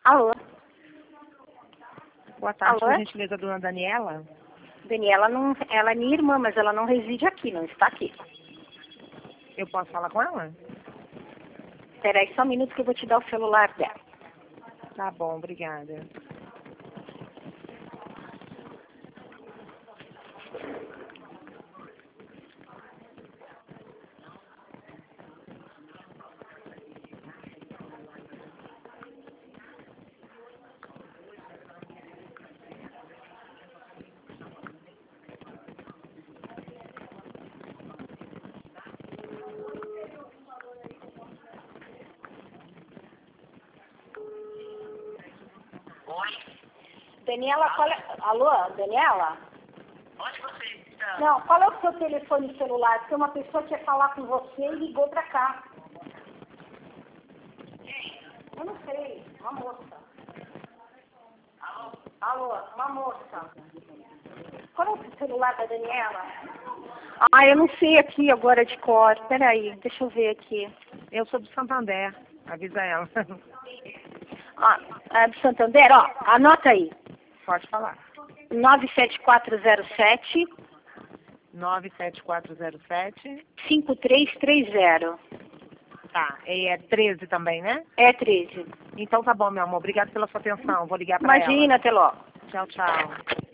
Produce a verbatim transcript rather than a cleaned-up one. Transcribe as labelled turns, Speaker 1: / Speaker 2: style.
Speaker 1: Alô?
Speaker 2: Boa tarde,
Speaker 1: Alô?
Speaker 2: por gentileza, dona Daniela.
Speaker 1: Daniela, não, ela é minha irmã, mas ela não reside aqui, não está aqui.
Speaker 2: Eu posso falar com ela?
Speaker 1: Espera aí só um minuto que eu vou te dar o celular dela.
Speaker 2: Tá bom, obrigada.
Speaker 3: Oi?
Speaker 1: Daniela, qual é... Alô, Daniela?
Speaker 3: Onde você está?
Speaker 1: Não, qual é o seu telefone celular? Porque uma pessoa quer falar com você e ligou pra cá.
Speaker 3: Quem?
Speaker 1: Eu não sei, uma moça.
Speaker 3: Alô?
Speaker 1: Alô, uma moça. Qual é o celular da Daniela? Ah, eu não sei aqui agora de cor. Espera aí, deixa eu ver aqui.
Speaker 2: Eu sou do Santander, avisa ela.
Speaker 1: Ah, é do Santander, ó, anota aí.
Speaker 2: Pode falar.
Speaker 1: nove sete quatro zero sete,
Speaker 2: nove sete quatro zero sete.
Speaker 1: cinco três três zero.
Speaker 2: Tá, e é treze também, né?
Speaker 1: É treze.
Speaker 2: Então tá bom, meu amor. Obrigada pela sua atenção. Vou ligar pra ela.
Speaker 1: Imagina, até logo.
Speaker 2: Tchau, tchau.